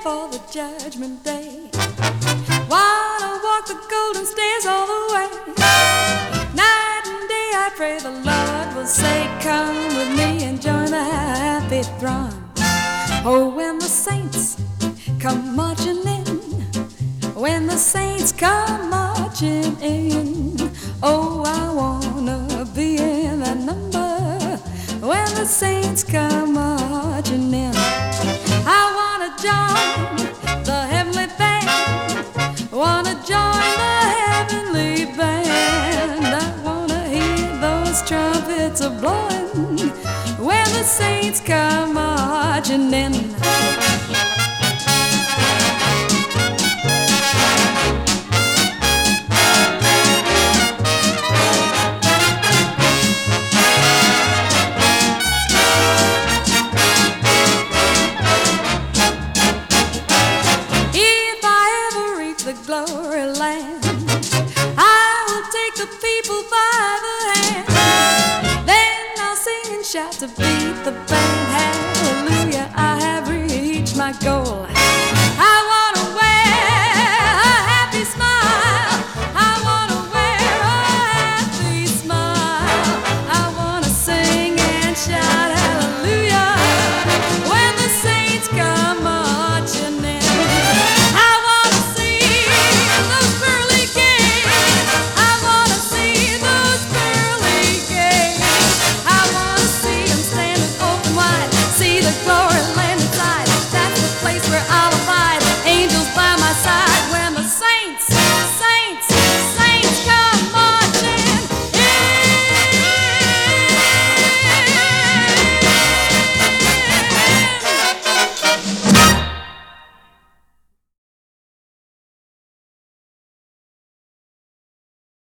for the judgment day. Wanna walk the golden stairs all the way. Night and day I pray the Lord will say, come with me and join the happy throng. Oh, when the saints come marching in, when the saints come marching in, oh, I wanna be in that number. When the saints come marching in, I wanna join the heavenly band, wanna join the heavenly band. I wanna hear those trumpets a blowing when the saints come marching in. The glory land, I will take the people by the hand. Then I'll sing and shout to beat the band. Hallelujah, I have reached my goal.